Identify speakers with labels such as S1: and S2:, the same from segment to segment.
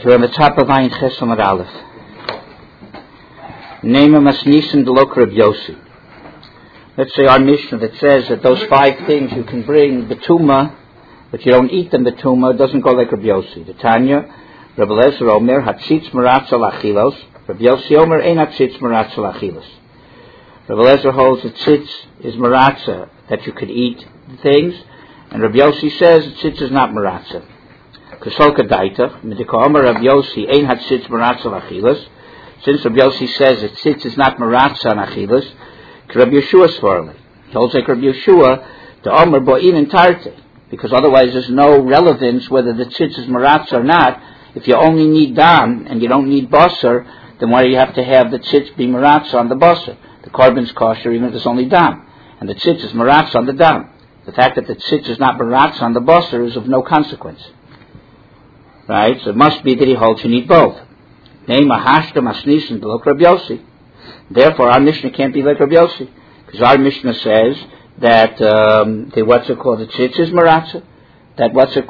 S1: We're on the top of Ayin Ches Amud Aleph. Name of Masnisin Delok Reb Yossi. Let's say our Mishnah that says that those 5 things you can bring betuma, but you don't eat them betuma, doesn't go like Reb Yossi. The Tanya, Reb Eliezer Omer, Hatzitz Meratza Lachilos. Reb Yossi Omer, Ein Hatzitz Meratza Lachilos. Reb Eliezer holds that tzitz is meratza, that you could eat things, and Reb Yossi says that tzitz is not meratza. K'solka daitach, Midika Omer Reb Yossi, Ein Hatzitz Meratza Lachilos. Since Reb Yossi says that tzitz is not meratza on achilas, Reb Yeshua svarli. He holds like Reb Yeshua, the Omer bo'in and tarte, because otherwise there's no relevance whether the tzitz is meratza or not. If you only need dam and you don't need basar, then why do you have to have the tzitz be meratza on the basar? The carbon's kosher even if there's only dam, and the tzitz is meratza on the dam. The fact that the tzitz is not meratza on the basar is of no consequence. Right? So it must be that he holds you need both. Name a hashta masnisin below Reb Yossi. Therefore, our Mishnah can't be like Reb Yossi, because our Mishnah says that the tzitz is maratza. That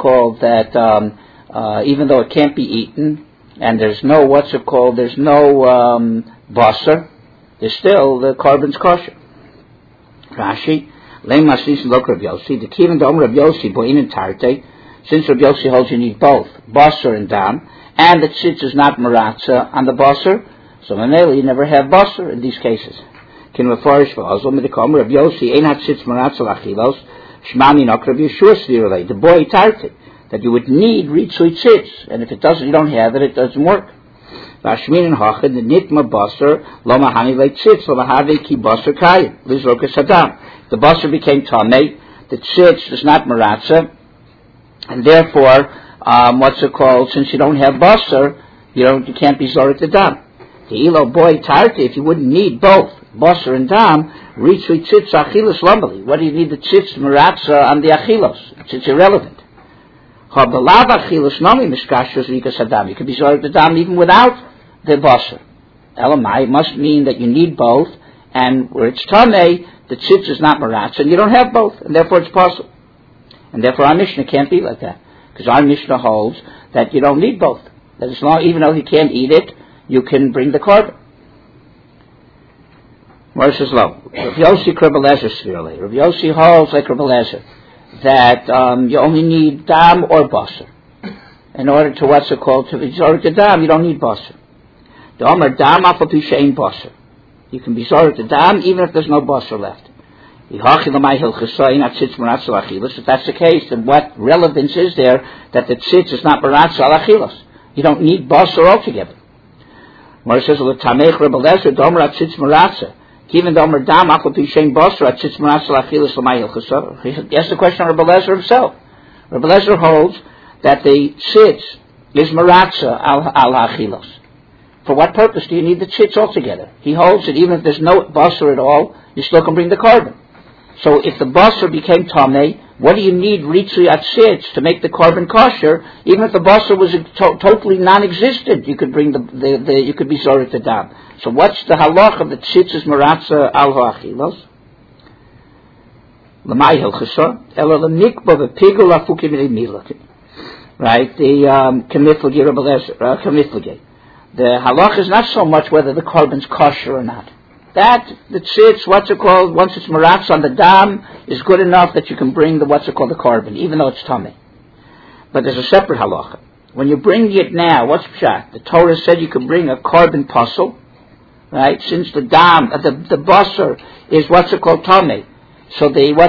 S1: even though it can't be eaten, and there's no there's no basar, there's still the carbon's kosher. Rashi, leim masnisin below Reb Yossi. The kivin dom Reb Yossi bo'in and tarte. Since Reb Yossi holds you need both basar and dam, and the tzitz is not meratza on the basar, so Maneli, you never have basar in these cases. Kin mefarish v'azol midikam Reb Yossi ein hatzitz meratza lachilos shmami nok Reb Yeshua svirulei. The boy tarted that you would need ritzui tzitz, and if it doesn't, you don't have it, it doesn't work. V'ashmin and hachad the nitma basar lo mahani le tzitz lo mahave ki basar kayim lizrokas hadam. The basar became tamei. The tzitz is not meratza, and therefore, since you don't have basar, you can't be zorik the dam. The ilo boy tarte, if you wouldn't need both basar and dam, ritzui tzitz achilos lambali. What do you need the tzitz meratza on the achilos? It's irrelevant. Habalav achilos nami mishkashos rikas hadam. You could be zorik the dam even without the basar. Elamai must mean that you need both, and where it's tamei, the tzitz is not meratza, and you don't have both, and therefore it's possible. And therefore our Mishnah can't be like that, because our Mishnah holds that you don't need both. That as long, even though you can't eat it, you can bring the carbon. Where says low? Rav Yossi Reb Eliezer svirulei. Rav Yossi holds like Reb Eliezer that you only need dam or basar. In order to to be zorik the dam, you don't need basar. The Omer dam afal pi she'ein basar. You can be zorik the dam even if there's no basar left. If that's the case, then what relevance is there that the tzitz is not meratza al achilos? You don't need basar altogether. Where it says, "L'tamech Reb Eliezer domer tzitz meratza, even domer dam afal pi she'ein basar tzitz meratza al achilos l'mayil chesor." He asked the question of Reb Eliezer himself. Reb Eliezer holds that the tzitz is meratza al achilos. For what purpose do you need the tzitz altogether? He holds that even if there's no basar at all, you still can bring the carbon. So if the basar became tamei, what do you need ritzui tzitz to make the carbon kosher? Even if the basar was totally non-existent, you could bring you could be zorik the dam. So what's the halach of the tzitz is meratza al ha'achilos? L'may hilchasa ela l'nikba v'pigul afukim milak. Right, the kamiflagei Reb Eliezer kamiflagei. The halach is not so much whether the carbon's kosher or not. That the tzitz, once it's meratza on the dam, is good enough that you can bring the carbon, even though it's tamei. But there's a separate halacha. When you bring it now, what's pshat? The Torah said you can bring a carbon puzzle, right? Since the dam, the basar is tamei. So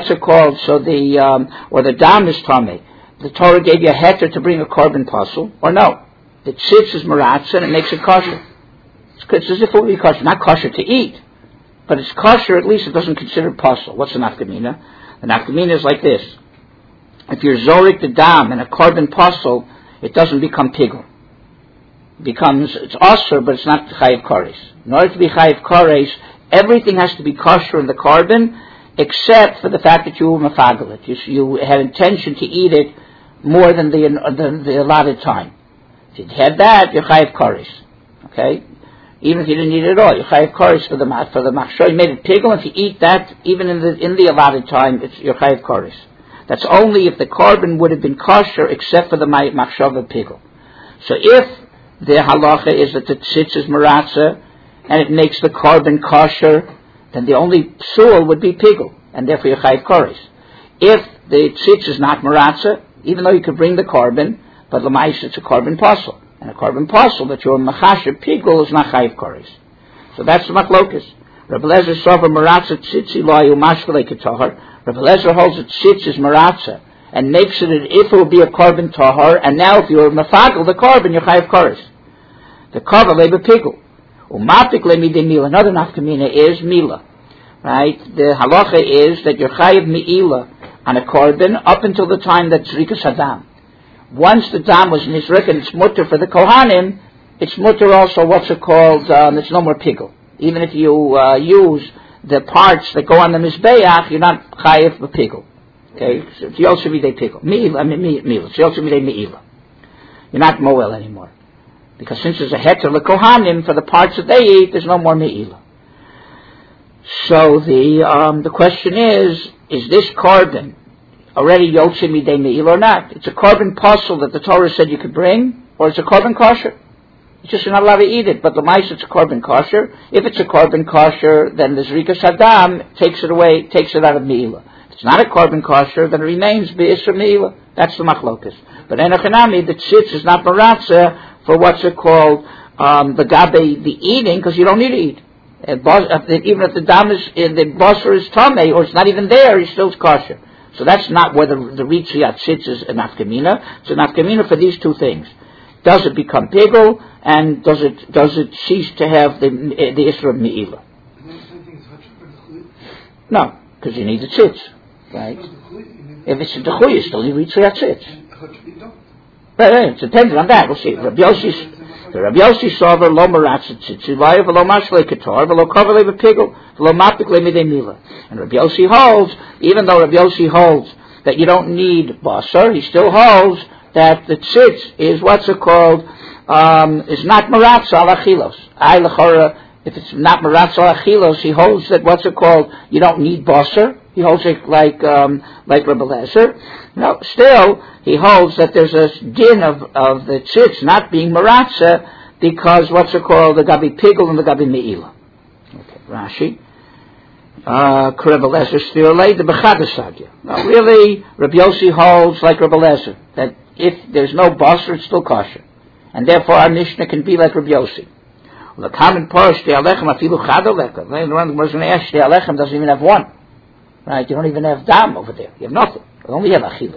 S1: the dam is tamei. The Torah gave you a heter to bring a carbon puzzle, or no? The tzitz is meratza and it makes it kosher. It's as if it would be kosher, not kosher to eat. But it's kosher, at least it doesn't consider puzzle. What's the nafkamina? The nafkamina is like this. If you're zorik the dam and a carbon puzzle, it doesn't become pigul. It's asur, but it's not chayiv kares. In order to be chayiv kares, everything has to be kosher in the carbon, except for the fact that you were mafagel it. You had intention to eat it more than the allotted time. If you had that, you're chayiv kares. Okay? Even if you didn't eat it at all, you chayiv kares for the machshor. You made it pigul. If you eat that, even in the allotted time, you're chayiv kares. That's only if the carbon would have been kosher, except for the machshor of pigul. So if the halacha is that the tzitz is maratza, and it makes the carbon kosher, then the only psul would be pigul, and therefore you're chayiv koris. If the tzitz is not maratza, even though you could bring the carbon, but l'mais it's a carbon pasul, and a carbon pasul that you're machasher pigul is not chayiv koris. So that's the machlokas. Rabbi Lezer sover maratza tzitzi loyu mashvele ketahar. Rabbi Lezer holds that tzitz is maratza and makes it as if it will be a carbon tahar, and now if you're mafagel the carbon, you're chayiv koris. The cover leba pigul. Umatik le midei mila. Another nafkamina is mila. Right? The halacha is that you're chayiv meila on a carbon up until the time that zrikas hadam. Once the dam was nizrik and it's mutter for the kohanim, it's mutter also what's it called, it's no more pigul. Even if you use the parts that go on the mizbeach, you're not chayiv for pigul. Okay? So it's yosef midei pigul. Mila. It's yosef midei meila. You're not moel anymore. Because since there's a heter lekohanim for the parts that they eat, there's no more meila. So the question is this carbon already yotze midei meila or not? It's a carbon pasul that the Torah said you could bring, or it's a carbon kosher. It's just you're not allowed to eat it, but the mice it's a carbon kosher. If it's a carbon kosher, then the zrikas hadam takes it away, takes it out of meila. If it's not a carbon kosher, then it remains be'isra meila. That's the machlokas. But enochanami, the tzitz is not maratza for what's it called, the gabe, the eating, because you don't need to eat. Even if the dam is, the basar is tamei, or it's not even there, he's still kosher. So that's not where the ritziyat tzitz is an afkamina. It's an afkamina for these two things. Does it become pigul, and does it cease to have the isra of meila? No, because you need the tzitz, right? If it's a dechuy, you still need ritziyat tzitz. Right, it's dependent on that. We'll see. Rabbi Yossi saw the lo maratza tzitzi v'lo mashle ketar v'lo kavalei v'pigul v'lo matik lemidei mila. And Rabbi Yossi holds, even though Rabbi Yossi holds that you don't need basar, he still holds that the tzitz is what's it called, is not maratza al achilos. If it's not maratza al achilos, he holds that what's it called, you don't need basar. He holds it like Rabbi Lezer. No, still, he holds that there's a din of the tzitz not being maratza because what's it called, the gabi pigul and the gabi meila. Okay, Rashi. Rabbi Lezer still laid the bechadasagya. Now, really, Rabbi Yossi holds like Rabbi Lezer that if there's no basar, it's still kosher, and therefore our Mishnah can be like Rabbi Yossi. The common part, shtei alechem afilu chad alechem. Later on, the Gemara is going to ask, shtei alechem doesn't even have one. Right? You don't even have dam over there. You have nothing. You only have achilas.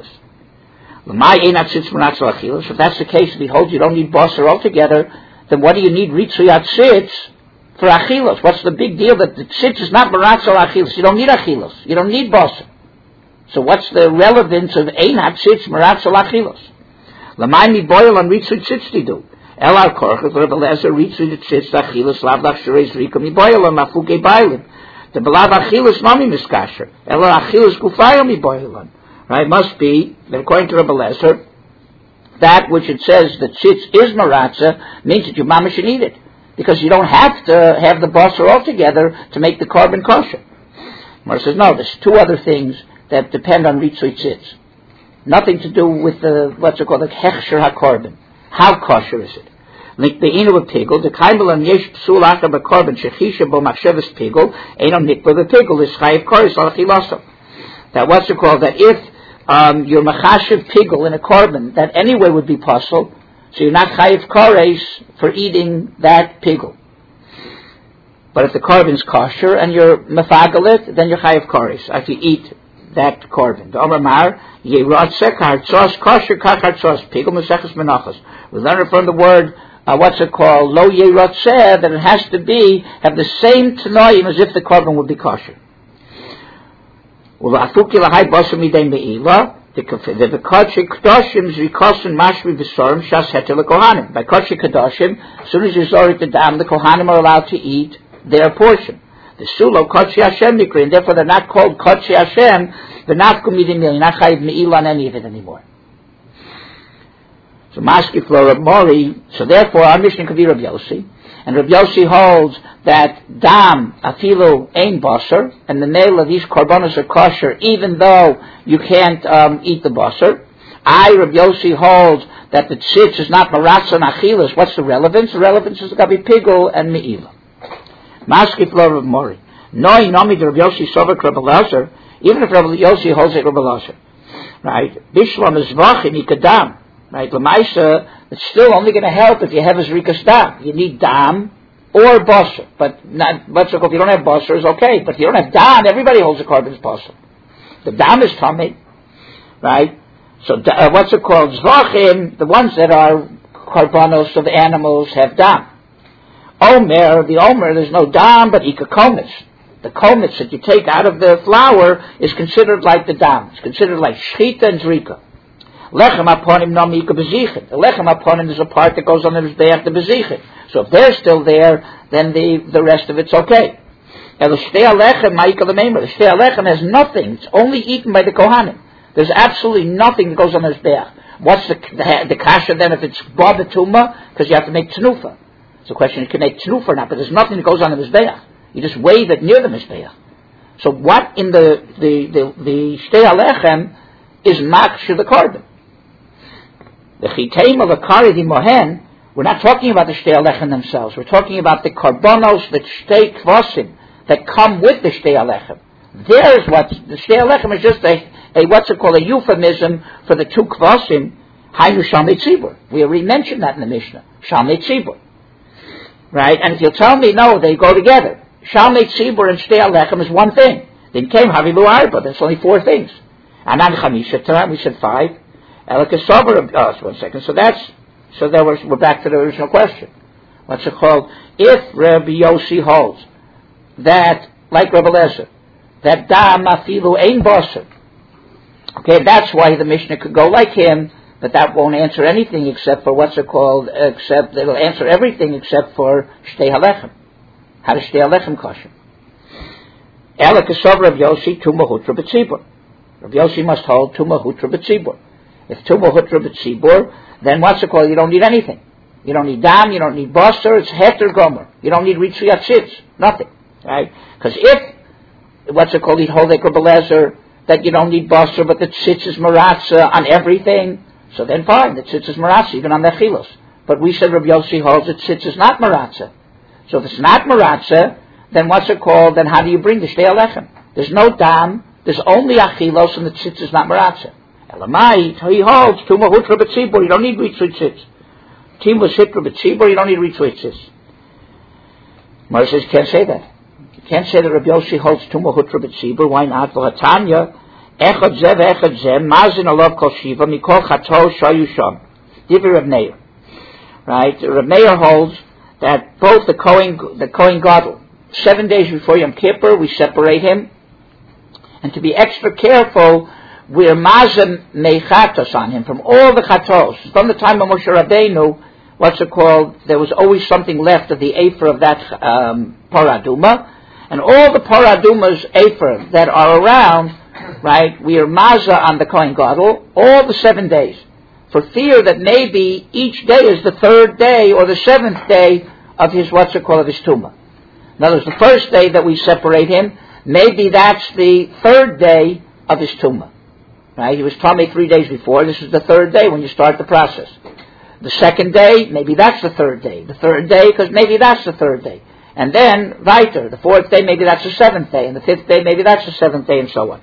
S1: If that's the case, if he holds you don't need basar altogether, then what do you need ritzuyat tzitz for achilas? What's the big deal that the tzitz is not maratza achilas? You don't need achilas. You don't need basar. So what's the relevance of einat tzitz maratza achilas? Lamai mi boil on ritzuyat tzitz tidu. Elar korches Rabbi Lezer ritzuyat tzitz achilas lavdach sherei zrika mi boil on mafuke bailim. The belav achilus mami miskasher. Elo achilus gufayo mi boilan. Right? Must be that according to Rabbi Lezer, that which it says that tzitz is maratza means that your mama should eat it, because you don't have to have the basar altogether to make the carbon kosher. Mar says no. There's two other things that depend on ritzui tzitz. Nothing to do with the what's it called, the hechsher hakarbon. How kosher is it? Like the inu of pigul, the kaimelam yesh psul achar b'korban shechisha bo machshavas pigul, einam nikba b'pigul is chayiv koris al achilaso. That what's it called? That if you're machashav pigul in a korban, that anyway would be possible, so you're not chayiv koris for eating that pigul. But if the korban's kosher and you're mefagelit, then you're chayiv koris if you eat that korban. The Omar Mar yeratze kartzos kosher kachartzos pigul mesechus menachos. We learn it from the word. What's it called? Lo yerotzeh, that it has to be, have the same tanoim as if the carbon would be kosher. U'la'afuki lahai basar midei meila, the kodshei kadoshim zrikosin mashvi v'sorim shas heter lekohanim. By kodshei kadoshim, as soon as you zorik the dam, the kohanim are allowed to eat their portion. The sulo kodshei Hashem mikri, and therefore they're not called kodshei Hashem, they're not kumidei meila, you're not chayiv meila on any of it anymore. So Maski Flora Mori, so therefore our Mishnah could be Rabbi Yossi, and Rabbi Yossi holds that dam afilu ein basar, and the nail of these korbanos are kosher, even though you can't eat the basar. Rabbi Yossi holds that the tzitz is not maratza and achilas. What's the relevance? The relevance is Gabi Pigul and Me'iva. Maskif lo Rav Mori. Noi nomi de Rabbi Yossi Sovak Rabbi Lazar, even if Rabbi Yossi holds it Rabbi Lazar. Right? Bishlam is vachim ikadam. Right? Lamaisa, it's still only going to help if you have his rikas dam. You need dam or basar. But if you don't have basar, it's okay. But if you don't have dam, everybody holds a carbon's basar. The dam is tummy. Right? So what's it called? Zvachim, the ones that are karbanos of animals have dam. Omer, the omer, there's no dam, but ikakomitz. The komitz that you take out of the flour is considered like the dam. It's considered like shchita and zrika. Lechem aponim no mika bezichin. The lechem aponim is a part that goes on the mizbeach the bezichin. So if they're still there, then the rest of it's okay. Now the shtei alechem ma'ika l'meimer. The shtei alechem has nothing. It's only eaten by the kohanim. There's absolutely nothing that goes on the mizbeach. What's the kasha then if it's ba betuma? Because you have to make tnufa. It's a question you can make tnufa or not, but there's nothing that goes on the mizbeach. You just wave it near the mizbeach. So what in the shtei alechem is maksha the carbon? The chiteim of the karidi mohen. We're not talking about the shtei alechem themselves. We're talking about the karbonos, the shtei kvasim that come with the shtei alechem. There's what the shtei alechem is just a what's it called, a euphemism for the two kvasim. Hainu shalmei tzibur. We already mentioned that in the Mishnah. Shalmei tzibur. Right? And if you'll tell me, no, they go together. Shalmei tzibur and shtei alechem is one thing. Then came havilu arba. That's only four things. Anan chamisha tonight we said five. Elakasover. One second. So we're back to the original question. What's it called? If Rabbi Yossi holds that, like Rabbi Lezer, that da mafilu ein basar. Okay, that's why the Mishnah could go like him, but that won't answer anything except for what's it called? Except it'll answer everything except for shtei halechem. How does shtei halechem kosher? Elakasover Rabbi Yossi tumahutra b'tzibur. Rabbi Yossi must hold tumahutra b'tzibur. If tumahutra b'tzibur, then what's it called? You don't need anything. You don't need dam, you don't need basar, it's heter gomer. You don't need ritzuyat tzitz, nothing. Right? Because if, what's it called, he'd hold like Rabbi Lezer, that you don't need basar, but the tzitz is maratza on everything, so then fine, the tzitz is maratza, even on the chilos. But we said Rabbi Yossi holds that tzitz is not maratza. So if it's not maratza, then what's it called? Then how do you bring the shtei alechem? There's no dam, there's only achilos, and the tzitz is not maratza. Elamai, he holds tuma hutra b'tzibur. You don't need ritzui tzitz. Tima shitra b'tzibur. You don't need ritzui tzitz. Mara says you can't say that. You can't say that Rabbi Yossi holds tuma hutra b'tzibur. Why not? V'hatanya echad zeh v'echad zeh mazin alav kol shiva mikol chato shayu sham. Divrei Rav Meir. Right? Rav Meir holds that both the Kohen Gadol, 7 days before Yom Kippur, we separate him, and to be extra careful, we're mazem meichatos on him from all the chatos. From the time of Moshe Rabbeinu, what's it called? There was always something left of the afer of that paraduma, and all the paradumas afer that are around, right? We are maza on the Kohen Gadol all the 7 days, for fear that maybe each day is the third day or the seventh day of his what's it called of his tumah. In other words, the first day that we separate him, maybe that's the third day of his tumah. Right? He was tummy 3 days before. This is the third day when you start the process. The second day, maybe that's the third day. The third day, because maybe that's the third day. And then, weiter. The fourth day, maybe that's the seventh day. And the fifth day, maybe that's the seventh day, and so on.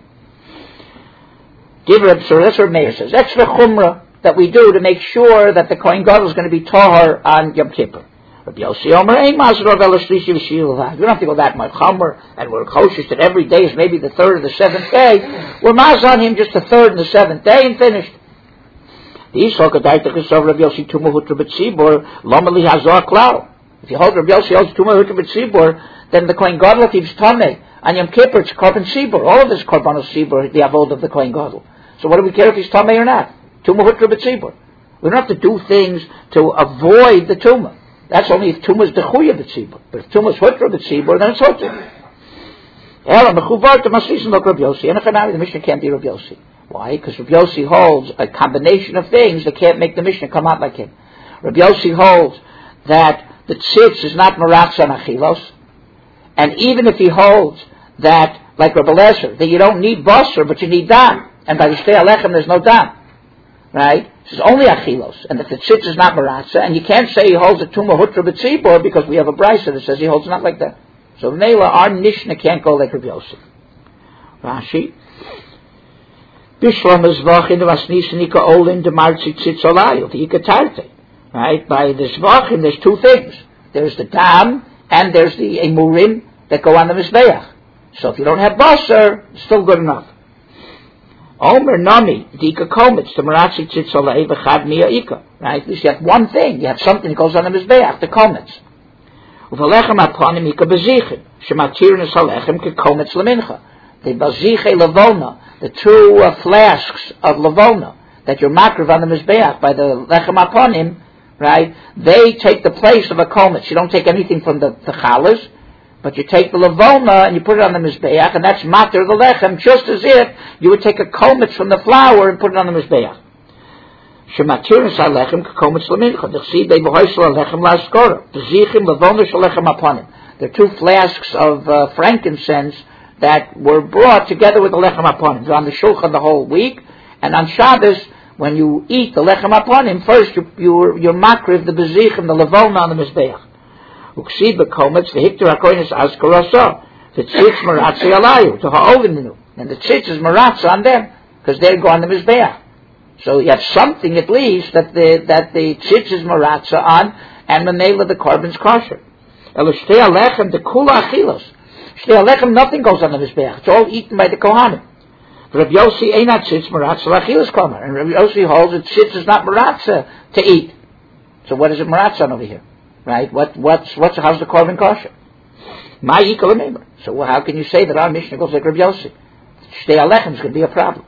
S1: So that's what Meir says. Extra chumrah that we do to make sure that the Kohen Gadol is going to be tahor on Yom Kippur. Rabbi Yossi Omer, we don't have to go that much chumrah, and we're kosher that every day is maybe the third or the seventh day. We're maz on him just the third and the seventh day, and finished. If you hold Rabbi Yossi holds tumah hutra b'tzibur, then the Kohen Gadol keeps tameh. On Yom Kippur, it's korban sibur. All of this korbanos sibur, the avod of the Kohen Gadol. So what do we care if he's tameh or not? Tumah hutra b'tzibur. We don't have to do things to avoid the tumah. That's only if tumah is dechuya b'tzibur. But if tumah is hutra b'tzibur, then it's hutra. The Mishnah can't be Rabbi Yossi. Why? Because Rabbi Yossi holds a combination of things that can't make the Mishnah come out like him. Rabbi Yossi holds that the tzitz is not maratza and achilos, and even if he holds that, like Rabbi Lezer, that you don't need basar, but you need dam, and by the shtei alechem there's no dam. right? It says only achilos, and if the tzitz is not maratza, and you can't say he holds a tumah hutra b'tzibor because we have a brisa that says he holds not like that. So Mela, our Mishnah can't go like Rabbi Yossi. Rashi. Bishlam Zvachin Vasnisanika Olin Demarzi Tzitzolayu, the Ikatarte. Right? By the Zvachin, there's two things. There's the Dam, and there's the Emurim that go on the Mizbeach. So if you don't have Basar, it's still good enough. Omer Nami, Dika Komitz, the Maratzi Tzitzolay, V'chad Mia Ika. Right? At least you have one thing. You have something that goes on the Mizbeach, the Komitz. Uvalechem Aponim Ika Bezichin, Shematirin Salechem Kekomitz Lemincha. The Baziche Lavona, the two flasks of Lavona that you're makriv on the Mizbeach by the Lechem Aponim, right? They take the place of a kometz. You don't take anything from the chalas, but you take the Lavona and you put it on the Mizbeach, and that's matir the Lechem, just as if you would take a kometz from the flour and put it on the Mizbeach. Shematir Salechem Kekometz Lemincha. The Chsid they v'hoysel Lechem Laskora. Bazichim Lavona Shalechem Aponim. They're two flasks of frankincense that were brought together with the lechem aponim. They're on the shulchan the whole week, and on Shabbos, when you eat the lechem aponim, first you're makriv the bezichim, the levona on the mizbeach. Uksid bekometz the hikter hakoynes askarasa the tzitz maratzi alayu to ha'ovininu, and the tzitz is maratza on them because they go on the mizbeach. So you have something at least that the tzitz is maratza on, and menela the carbon's kosher. Eloshtei alechem the kula achilos. Shtei alechem, nothing goes on the Mizbeach. It's all eaten by the Kohanim. Rabbi Yossi einat tzitz maratza l'achilas komer. And Rabbi Yossi holds that tzitz is not maratza to eat. So what is it maratza on over here? Right? How's the korban kosher? Ma yikol amemer. So how can you say that our Mishnah goes like Rabbi Yossi? Shtei alechem is going to be a problem.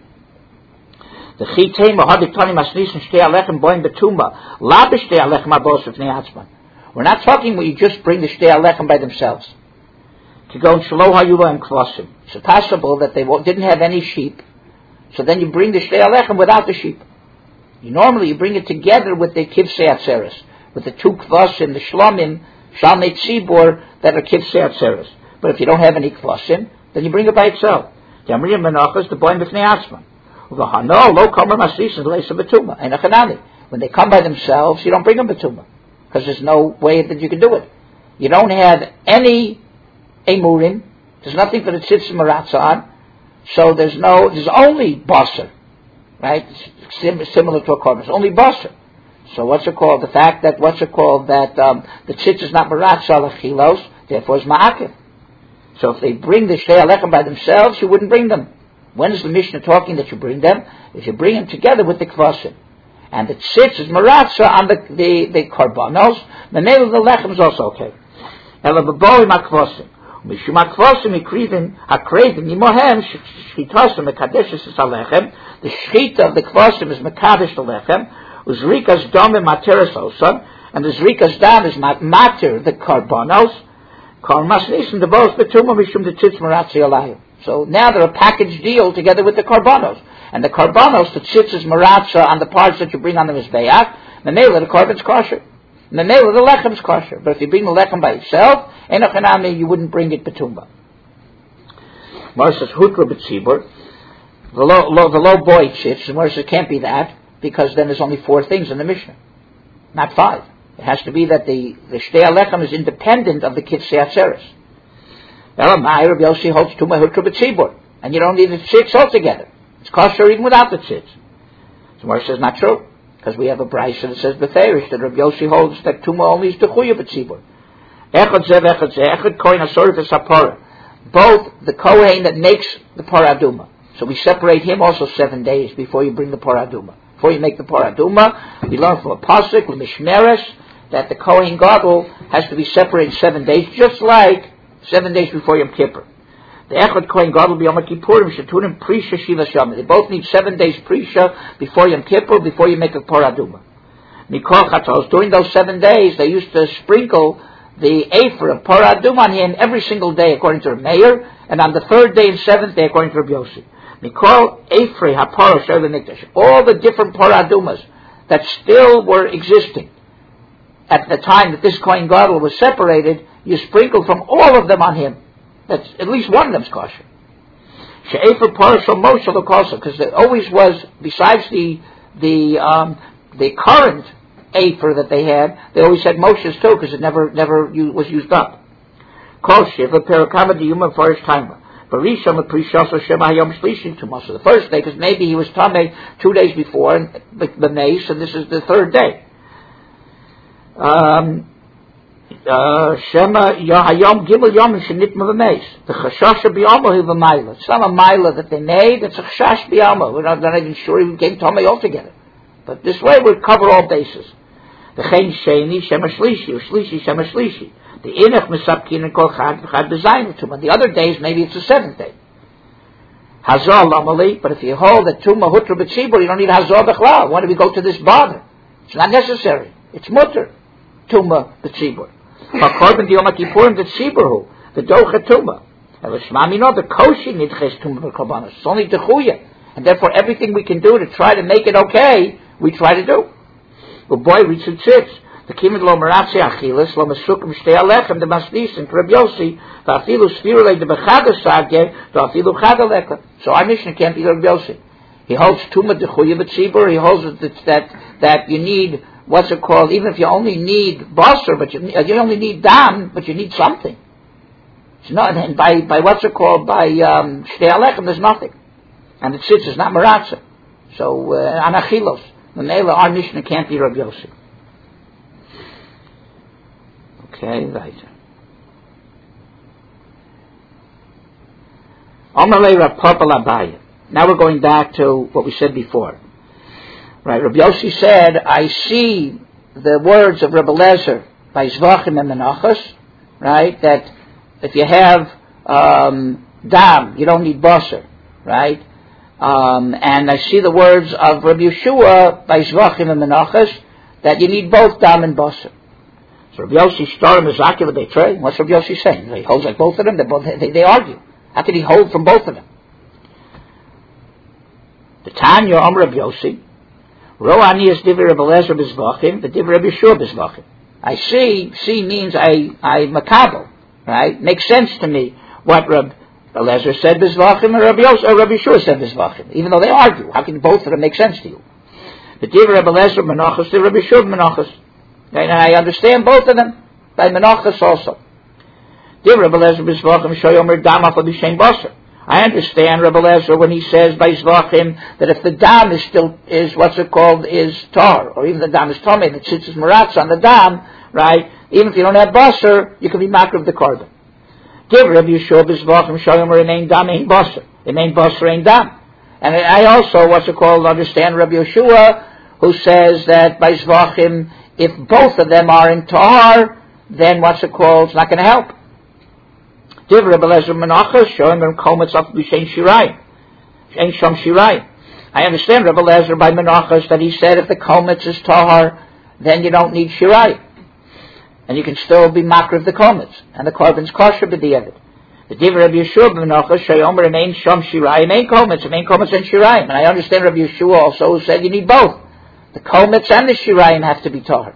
S1: The chitei mohadik tani masnis and shtei alechem boim betumba. La b'shtei alechem abos v'fnei atzman. We're not talking where you just bring the shtei alechem by themselves. To go and shelo hayula and kvasim. It's possible that they didn't have any sheep, so then you bring the shtei alechem without the sheep. Normally you bring it together with the kivsei atzeres, with the two kvasim, the shlomim, shalmei tzibor that are kivsei atzeres. But if you don't have any kvasim, then you bring it by itself. Jamrim menachas the boim b'fnei atzman. Uvahano lo kamer masrisin leisa betuma. And achanami, when they come by themselves, you don't bring them betuma because there's no way that you can do it. You don't have any emurim. There's nothing for the tzitz maratza on, so there's only basar, right? Similar to a korban. It's only basar. So the tzitz is not maratza l'achilos, therefore it's ma'akev. So if they bring the shtei alechem by themselves, you wouldn't bring them. When is the Mishnah talking that you bring them? If you bring them together with the kvasim. And the tzitz is maratza on the korbanos, the name of the lechem is also okay. Ela b'boim ha-kvasim. Mishum ha-kvasim ikriven ha-kreven yimohem shchitasim mekadeshes es ha-lechem. The shchita of the kvasim is mekadesh the lechem. Uzrikas dam materes osan. And the zrikas dam is mater the korbanos. Kormas nisim the both betuma mishum the tzitz maratzi alayim. So now they're a package deal together with the korbanos. And the korbanos, the tzitz is maratza on the parts that you bring on the mizbeach. Menela, the korban's kosher. Menela, the lechem's kosher. But if you bring the lechem by itself, enochanami, you wouldn't bring it betumba. Mar says hutra b'tzibur. The low boy tzitz. And Mar says can't be that because then there's only 4 things in the Mishnah, not 5. It has to be that the shtei alechem is independent of the kitzei atzeres. Elamai, Rabbi Yossi holds tumah hutra b'tzibur, and you don't need the tzitz altogether. It's kosher even without the tzitz. So Mar says not true, because we have a brayso that says b'ferish that Rabbi Yossi holds that tumah only is techuya b'tzibur. Echad zev, echad kohen asor v'sapora. Both the kohen that makes the paraduma. So we separate him also 7 days before you bring the paraduma. Before you make the paraduma, we learn from a pasuk with mishmeres that the kohen gadol has to be separated 7 days, just like 7 days before Yom Kippur. The Echad Kohen Gadol b'Yom Kippurim shetunim prisha shiva shama. They both need 7 days prisha before Yom Kippur, before you make a paraduma. Mikol chatos, during those 7 days, they used to sprinkle the afer of paraduma on him every single day, according to the mayor, and on the 3rd day and 7th day, according to Rabbi Yossi. Mikol afrei hapara sheva mikdash. All the different paradumas that still were existing at the time that this Kohen Gadol was separated, you sprinkle from all of them on him. That's at least one of them's kosher. She'efer parashal moshel kosa, because there always was, besides the the current afer that they had, they always had Moshe's too, because it never was used up. Kol shiva perakava diyuma first time. So the first day, because maybe he was tamei 2 days before, and the mace, and this is the third day. Shema Hayom Gimel Yom Shenitma v'Meis. The Chashash b'Yama hu v'Mayla. It's not a Mayla that they made. It's a Chashash b'Yama. We're not even sure he became Tomei altogether. But this way we'll cover all bases. The Chen Sheni Shema Shlishi or Shlishi Shema Shlishi. The Inach Misapkin and Kol Chad Chad B'Zayin Tumah. The other days maybe it's the seventh day. Hazor Lamali. But if you hold that Tumah Hutra B'Tzibur, you don't need Hazor B'Chlal. Why do we go to this bother? It's not necessary. It's Mutter Tumah B'Tzibur. Korban Yom Kippurim the Tzibur the Docha Tumah. And the Shmami no the Koshi Nidches Tumah B'Korbanos. It's only Techuya, and therefore everything we can do to try to make it okay, we try to do. But boy, we should sit. The Kimid Lo Meratzi Achilas Lo Mesukim Shtei Alechem the Masnis and Reb Yossi Va'afilu Sfirulei the Bechada Sageh Va'afilu Chad Alechem. So our Mishnah can't be Reb Yossi. He holds Tumah Techuya B'Tzibur. He holds that you need. What's it called? Even if you only need basar, but you only need dam, but you need something. It's not, and by what's it called? By shtei alechem, there's nothing, and it sits. It's not maratza. So anachilos. The Mela, our Mishnah can't be Rabbi Yossi. Okay, right. Amalei Rav Papa Abaye. Now we're going back to what we said before. Right, Rabbi Yossi said, I see the words of Rabbi Lezer by Zvachim and Menachos, right, that if you have dam, you don't need basar, right? And I see the words of Rabbi Yeshua by Zvachim and Menachos that you need both dam and basar. So Rabbi Yossi started Mizaki L'Beitrei. What's Rabbi Yossi saying? He holds like both of them? They argue. How can he hold from both of them? The Tanya Amar Rabbi Yossi, Ro'ani is Divrei Rabbi Lezer b'Zvachim, the Divrei Rabbi Yeshua b'Zvachim. I see means I makabel, right? Makes sense to me what Rabbi Lezer said b'Zvachim and Rabbi Yeshua said b'Zvachim. Even though they argue, how can both of them make sense to you? The Divrei Rabbi Lezer Menachos, the Rabbi Yeshua Menachos. And I understand both of them by Menachos also. Divrei Rabbi Lezer b'Zvachim shoyomer dama for b'shein basar. I understand Rabbi Lezer when he says by Zvachim that if the dam is what's it called, is tar, or even the dam is tomei, and it sits as maratz on the dam, right? Even if you don't have basar, you can be makar of the korban. Give Rabbi Yeshua b'Zvachim shoyomer in ein dam ein basar, in ein basar ein dam. And I also what's it called understand Rabbi Yeshua who says that by Zvachim if both of them are in tar, then what's it called? It's not going to help. Div Rabbi Lezer Menachos showing them kometz off b'shein shirayim, shein shom shirayim. I understand Rabbi Lezer by Menachos that he said if the kometz is tahar, then you don't need shirayim, and you can still be makar of the kometz, and the korban's kosher b'diavad. The Div Rabbi Yeshua Menachos shoyomer ein shom shirayim ein kometz and shirayim. And I understand Rabbi Yeshua also who said you need both. The kometz and the shirayim have to be tahar.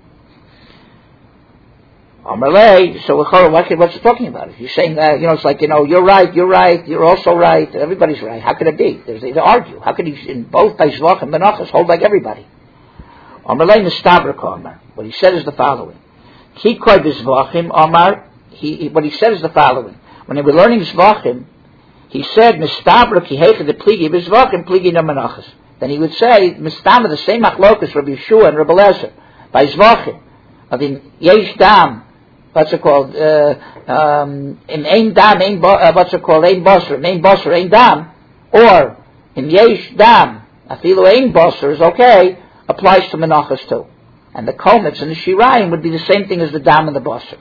S1: Amalei, so what's it talking about? If you're saying that, it's like, you're right, you're also right, everybody's right. How could it be? They argue. How could he, in both by Zvach and Menachos, hold like everybody? Amalei Mistabrak Amar. What he said is the following. Kikoi b'Zvachim Amar, what he said is the following. When they were learning Zvachim, he said, Mistabrak Kihecha the Pligi b'Zvachim, Pligi no Menachos. Then he would say, Mistama, the same machlokus, Rabbi Yeshua and Rabbi Lezer, by Zvachim, of in Yesh Dam, what's it called? In ein dam, what's it called? Ein basar, ein dam, or in yesh dam, afilu ein basar is okay, applies to menachos too. And the kometz and the shirayim would be the same thing as the dam and the basar.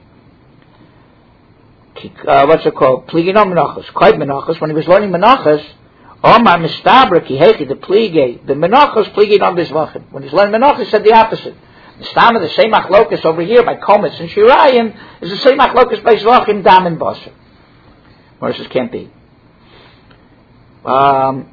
S1: What's it called? Pligin on menachos, koid menachos. When he was learning menachos, Omar mistabra ki hechi the plige, the menachos pligin on bizvachim. When he's learning menachos, he said the opposite. The stam of the same achlokus over here by kometz and shirayim is the same achlokus by zvachim, dam, and basar. Verses can't be. The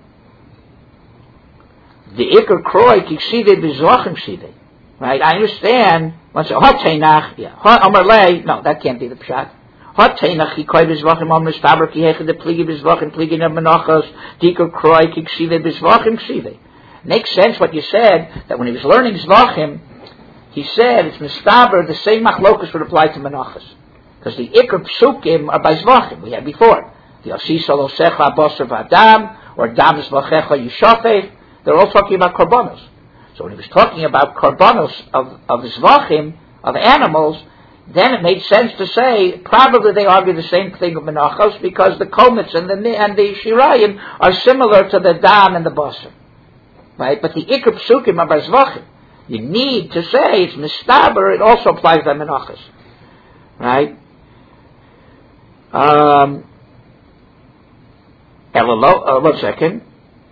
S1: ikar kroy kikside bizvachim side. Right? I understand. Once hot teinach, hot amarlei. No, that can't be the pshat. Hot teinach kikoy bizvachim amr stabra ki heche the pligi bizvachim pligi na menachos the ikar kroy kikside bizvachim side. Makes sense what you said, that when he was learning Zvachim, he said it's mistaber, the same machlokus would apply to menachas. Because the ikr psukim are by Zvachim, we had before. The Asisa Losecha Basar V'Adam, or Dam Zvachcha Yishafeh, they're all talking about korbanos. So when he was talking about korbanos of Zvachim, of animals, then it made sense to say, probably they argue the same thing of menachos, because the komets and the shirayim are similar to the dam and the basar. Right? But the ikr psukim are by Zvachim. You need to say it's mistaber, it also applies by menachos. Right? One second.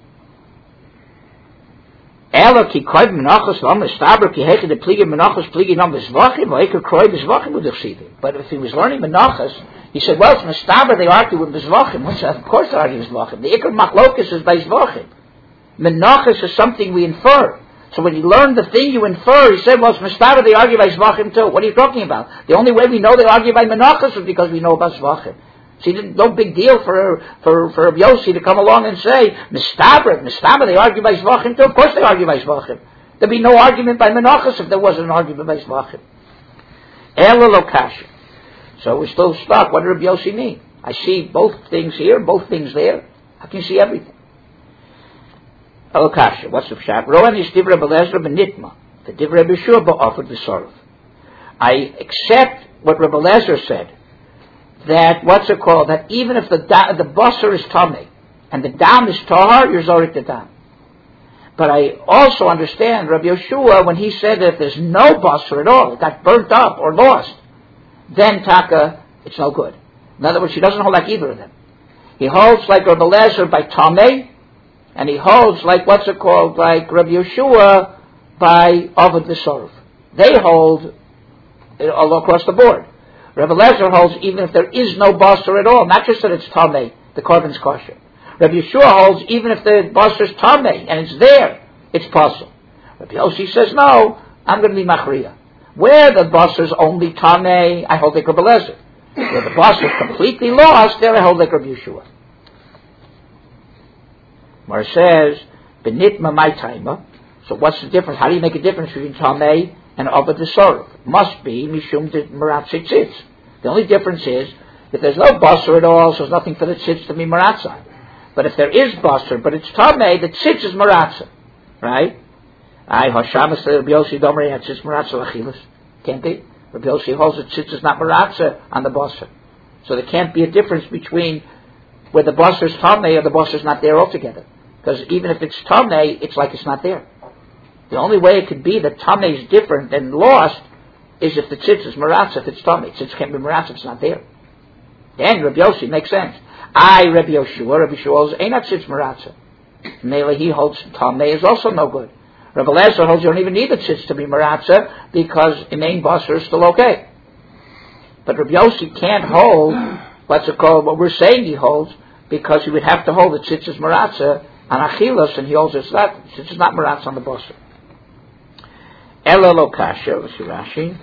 S1: Ela ki koyd menachos lo mistaber ki heke de plige menachos plige nam bezvachim or heke kroy bezvachim with the. But if he was learning menachos, he said, well, it's mistaber, they argue with bezvachim. Which of course they argue with bezvachim. The ikr machlokus is by zvachim. Menachos is something we infer. So when you learn the thing you infer, he said, well, it's mistaber, they argue by zvachim too. What are you talking about? The only way we know they argue by menachos is because we know about zvachim. See, no big deal for Rabbi Yossi to come along and say, Mistaber, they argue by Zvachim too. Of course they argue by Zvachim. There'd be no argument by Menachos if there wasn't an argument by Zvachim. Ela lo kasha. So we're still stuck. What did Rabbi Yossi mean? I see both things here, both things there. I can see everything. Ela kasha. What's the pshat? Roan is divrei Belezra benitma. The divrei B'Shua ba'ofed b'sorov. I accept what Rabbi Lezer said. That, that even if the basar is tamei and the dam is tahar, you're zorik the dam. But I also understand Rabbi Yeshua when he said that if there's no basar at all, it got burnt up or lost, then taka, it's no good. In other words, he doesn't hold like either of them. He holds like Rabbi Lezer by tamei, and he holds like like Rabbi Yeshua by avad v'sorov. They hold all across the board. Rabbi Lezer holds even if there is no basar at all, not just that it's tamei, the korban's kosher. Rabbi Yeshua holds even if the basar is tamei and it's there, it's possible. Rabbi Yossi says no, I'm going to be machriya. Where the basar is only tamei, I hold like Rabbi Lezer. Where the basar is completely lost, there I hold like Rabbi Yeshua. Mar says benitma my taima. So what's the difference? How do you make a difference between tamei and avad v'sorov? Must be mishum de meratzei tzitz. The only difference is if there's no basar at all, so there's nothing for the tzitz to be meratzah. But if there is basar, but it's tamei, the tzitz is meratzah, right? Hashamas Rabbi Yossi domrei had tzitz meratzah lachilas. Can't be. Rabbi Yossi holds that tzitz is not meratzah on the basar, so there can't be a difference between where the basar is tamei or the basar is not there altogether. Because even if it's tamei, it's like it's not there. The only way it could be that tamei is different than lost is if the tzitz is meratzah, if it's tamei. Tzitz can't be meratzah if it's not there. Then Rabbi Yossi makes sense. Rabbi Yeshua holds ain't tzitz meratzah. Mele he holds tamei is also no good. Rabbi Lezer holds you don't even need the tzitz to be meratzah because in main basar is still okay. But Rabbi Yossi can't hold what we're saying he holds because he would have to hold the tzitz is meratzah on achilas, and he holds it's not meratzah on the basar. Ela lo kasha, Rashi.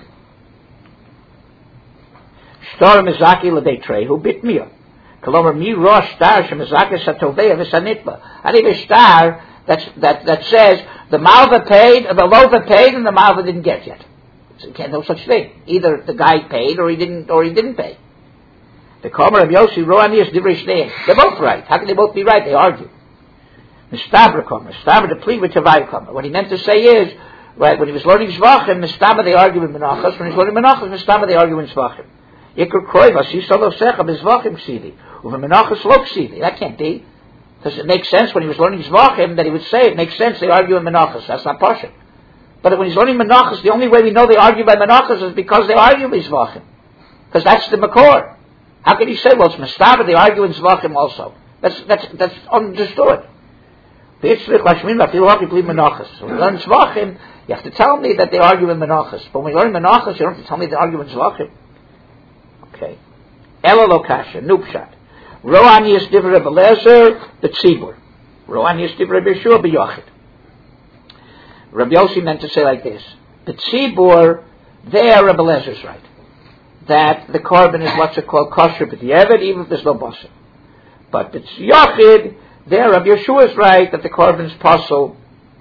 S1: Shtar mizaki lebetrehu bitmiyah. Kolomer mi rosh star shemizaki satovei v'sanitba. I need a star that says the malva paid, the lova paid, and the malva didn't get yet. So you can't no such thing. Either the guy paid or he didn't pay. The Komer of Yossi Roanias divrei shnei. They're both right. How can they both be right? They argue. Mistabra Komer, Mistabra to plead with Tavai Komer. What he meant to say is, right, when he was learning Zvachim, Mistabra they argue with Menachos. When he's learning Menachos, Mistabra they argue with Zvachim. Yikr Kroiva, Sisolo Secha, Bizvachim Ksidi. Uva Menachos Lo Ksidi. That can't be. Because it makes sense when he was learning Zvachim that he would say it makes sense they argue with Menachos. That's not Pasha. But when he's learning Menachos, the only way we know they argue by Menachos is because they argue with Zvachim. Because that's the Makor. How can he say, well, it's Mistabra, they argue in Zvachim also? That's understood. So when we learn Zvachim, you have to tell me that they argue in Menachos. But when we learn Menachos, you don't have to tell me they argue in Zvachim. Okay. Ela lo kasha, nupshat. Ro'an yis divrei Belezer, b'tzibur. Ro'an yis divrei B'Yeshua b'yochid. Rabbi Yossi meant to say like this. B'tzibur, there Rabbi Belezer's right. That the korban is what's it called kosher b'diavad, even if there's no basar. But b'yochid, there Rabbi Yeshua is right that the korban is possible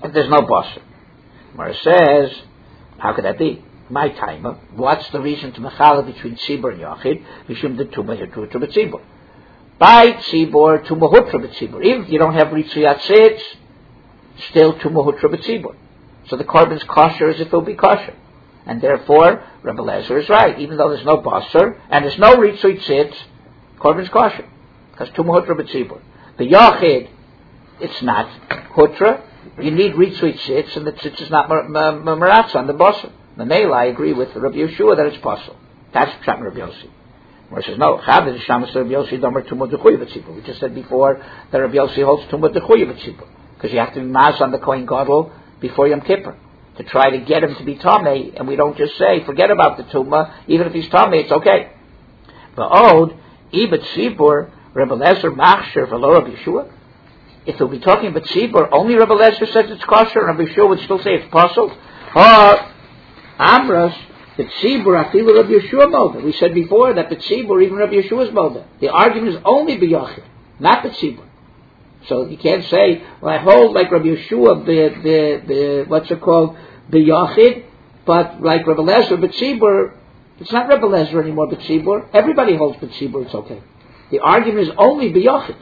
S1: and there's no basar. Gemara says, how could that be? My timer. What's the reason to mechala between tzibur and yachid? Mishum the tumah hutra b'tzibur. By tzibur, tumah hutra b'tzibur. Even if you don't have ritzuyat sitz, still tumah hutra b'tzibur. So the carbon's kosher as if it will be kosher. And therefore, Rebbe Lezer is right. Even though there's no basar, and there's no ritzuyat sitz, carbon's kosher. Because tumah hutra b'tzibur. The yachid, it's not hutra. You need ritzuyat sitz, and the sitz is not maratz on the basar. The Mela, I agree with Rabbi Yeshua that it's possible. That's Pshat Rabbi Yossi. Where it says, no, Chaved Shamas Rabbi Yossi Domer Tumah Dechuy V'tzibur. We just said before that Rabbi Yossi holds Tumah Dechuy V'tzibur. Because you have to be Maz on the Kohen Gadol before Yom Kippur. To try to get him to be Tameh, and we don't just say, forget about the Tumah, even if he's Tameh, it's okay. V'od, Ibet Tzibur, Rabbi Lezer Machsher V'lo Rabbi Yeshua. If we'll be talking about Tzibur, only Rabbi Lezer says it's kosher, and Rabbi Yeshua would still say it's possible. Or, Amras, the Tzibur, Afilu Rabbi Yeshua Moda. We said before that the Tzibur, even Rabbi Yeshua's Moda. The argument is only B'yachid, not the Tzibur. So you can't say, well, I hold like Rabbi Yeshua, the what's it called, B'yachid, but like Rabbi Lezer, B'tzibur, it's not Rabbi Lezer anymore, B'tzibur. Everybody holds B'tzibur, it's okay. The argument is only B'yachid.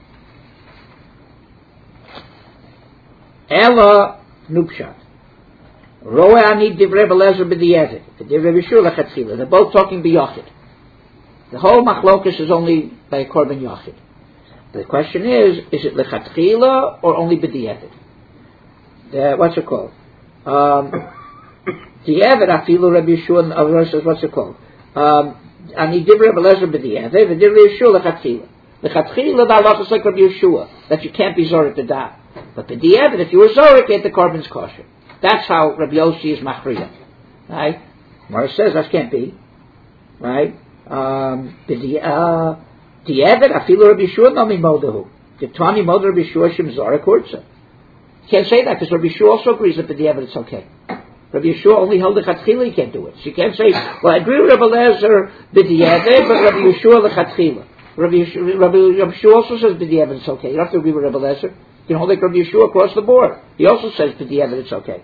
S1: Ella Nupshat. Ro'ani divrei Belezer b'di'evet, divrei B'shur lechatchila. They're both talking b'yachid. The whole machlokus is only by a korban yachid. The question is it lechatchila or only b'di'evet? What's it called? Di'evet afilu Rabbi Yeshua says, what's it called? Ani divrei Belezer b'di'evet, divrei B'shur lechatchila. Lechatchila the halacha is like Rabbi Yeshua that you can't be zorik to da. But b'di'evet, if you were zorik, the korban's kosher. That's how Rabbi Yossi is machriya, right? Mara says that can't be, right? Di'evet afilu Rabbi Yeshua nami modahu. Ditani moda Rabbi Yeshua shem zara kurza. Can't say that because Rabbi Yeshua also agrees that Di'evet it's okay. Rabbi Yeshua only held the chatchila, you can't do it. So you can't say, well, I agree with Rabbi Lezer b'di'evet, but Rabbi Yeshua the chatchila. Rabbi Yeshua also says b'di'evet it's okay. You don't have to agree with Rabbi Lezer. You can hold like Rabbi Yeshua across the board. He also says b'di'evet it's okay.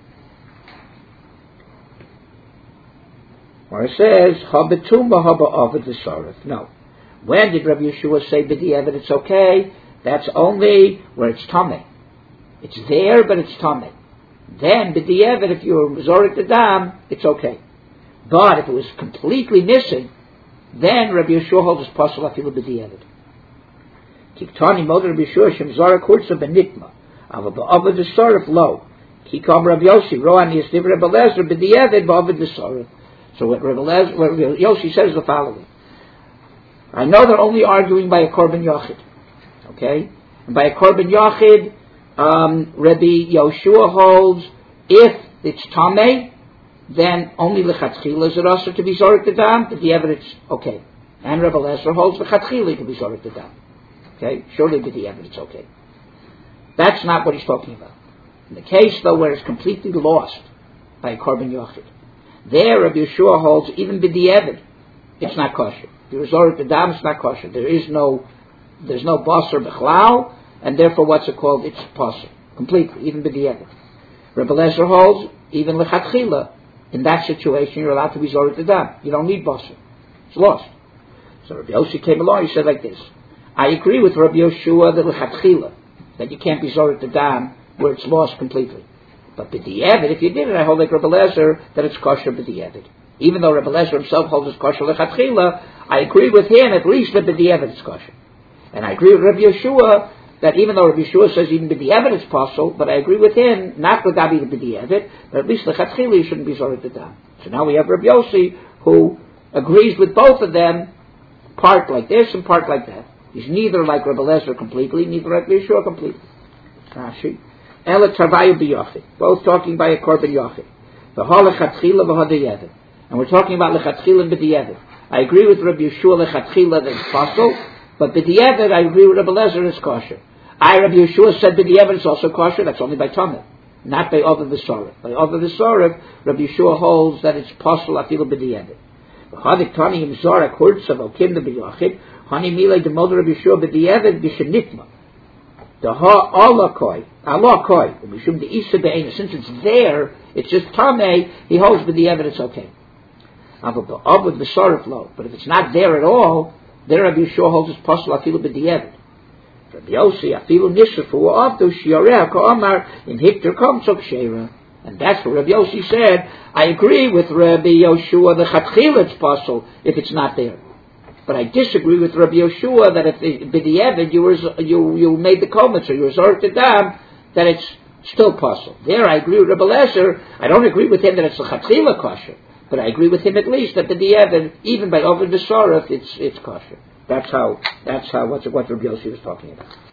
S1: Or it says habetumba haba'avid v'sarif. No. When did Rabbi Yeshua say b'di'evet it's okay? That's only where it's tameh. It's there, but it's tameh. Then b'di'evet, if you're zorik the dam, it's okay. But if it was completely missing, then Rabbi Yeshua holds his pasul afilu b'di'evet. Kiktani moder Rabbi Yeshua shem zara kurza benitma. Ava ba'avid v'sarif lo. Kikam Rabbi Yossi ro'ani es divrei Rabbi Lezer b'di'evet ba'avid v'sarif. So what Rabbi Yossi says is the following. I know they're only arguing by a korban yachid. Okay? And by a korban yachid, Rabbi Yoshua holds, if it's tameh, then only lechatchila is it also to be zorik the dam, but the evidence, okay. And Rabbi Lezer holds lechatchila to be zorik the dam. Okay? Surely with the evidence, okay. That's not what he's talking about. In the case, though, where it's completely lost by a korban yachid, there Rabbi Yeshua holds, even b'di'evet, it's not kosher. The resort of the dam is not kosher. There's no basar b'chlal, and therefore what's it called? It's pasur. Completely, even b'di'evet. Rabbi Lezer holds, even lechatchila, in that situation you're allowed to be zorik the dam. You don't need basar. It's lost. So Rabbi Yossi came along, he said like this. I agree with Rabbi Yeshua that lechatchila, that you can't be zorik the dam where it's lost completely. But b'di'evet, if you did it, I hold like Rabbi Lezer that it's kosher b'di'evet. Even though Rabbi Lezer himself holds it's kosher lechatchila, I agree with him at least that b'di'evet it's kosher. And I agree with Rabbi Yeshua that even though Rabbi Yeshua says even b'di'evet it's possible, but I agree with him not with Gabi the b'di'evet, but at least lechatchila you shouldn't be zorik the dam. So now we have Rabbi Yossi who agrees with both of them, part like this and part like that. He's neither like Rabbi Lezer completely, neither like Rabbi Yeshua completely. Rashi. Ela travayu b'yachid. Both talking by a korban yachid. V'ha lechatchila v'ha di'evet. And we're talking about lechatchila and b'di'evet. I agree with Rabbi Yeshua lechatchila that it's possible, but b'di'evet I agree with Rabbi Lezer it's kosher. Rabbi Yeshua said b'di'evet is also kosher, that's only by tameh, not by other v'sarif. By other v'sarif, Rabbi Yeshua holds that it's possible afilu b'di'evet. V'chadik tani im zara kurtza v'okim the b'yachid, hani milay demoder Rabbi Yeshua b'di'evet b'shenitma. The alakoi, mishum the isa be'ena. Since it's there, it's just tamei. He holds with the evidence. Okay. But if it's not there at all, there Rabbi Yeshua holds his pasul afilu b'di'evet. Rabbi Yossi afilu nishafu after shiareh ka'amar in hikter kamtzok sheira. And that's what Rabbi Yossi said. I agree with Rabbi Yoshua, the chatchila it's pasul if it's not there. But I disagree with Rabbi Yoshua that if b'di'evet you made the kometz or you resorted to dam, that it's still pasul. There I agree with Rabbi Lezer. I don't agree with him that it's a chatchila kosher. But I agree with him at least that the di'evet, even by over the soref, it's kosher. That's what Rabbi Yossi was talking about.